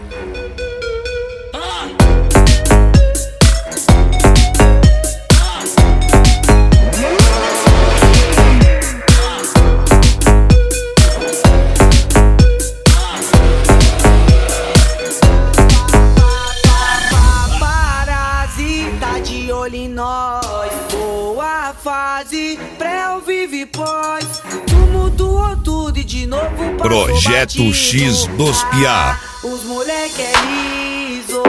Olho em nós, boa fase, pré ou vive pós, tumultuou tudo e de novo passou Projeto batido. X dos Piá. Os moleque é liso.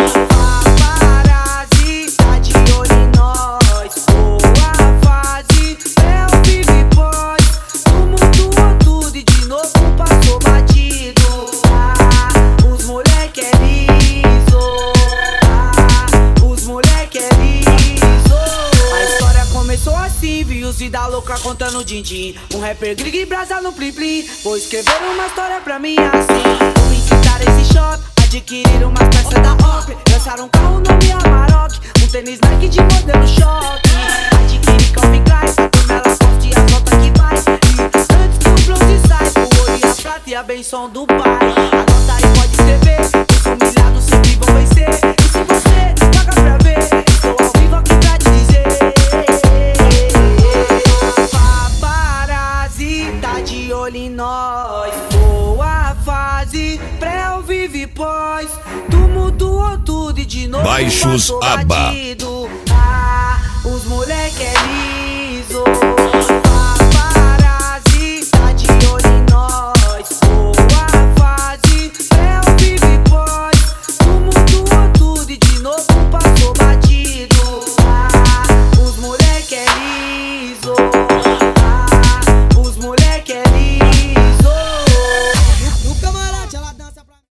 Paparazzi, tá de olho em nós, boa fase, pré ou vive pós, tumultuou tudo e de novo passou batido. Os moleque é liso. Os moleque é liso. A história começou assim, vi os vida louca contando din-din. Um rapper grig e brasa no plim-plim. Vou escrever uma história pra mim assim. Vou incitar esse shot, adquirir uma peça da OP. Lançar um carro nome Amarok, um tênis Nike de modelo choque. Adquirir Calvin Klein, a turma ela poste a nota que vai. E antes que o bronze sai, o ouro e a prata e a benção do pai. Anota aí, pode escrever, os humilhados sempre vão vencer. E se você paga pra ver, estou ao vivo aqui pra te dizer. Paparazzi, tá de olho em nós, boa fase, pré ou vive pós, tumultuou tudo e de novo Baixos passou Aba. batido.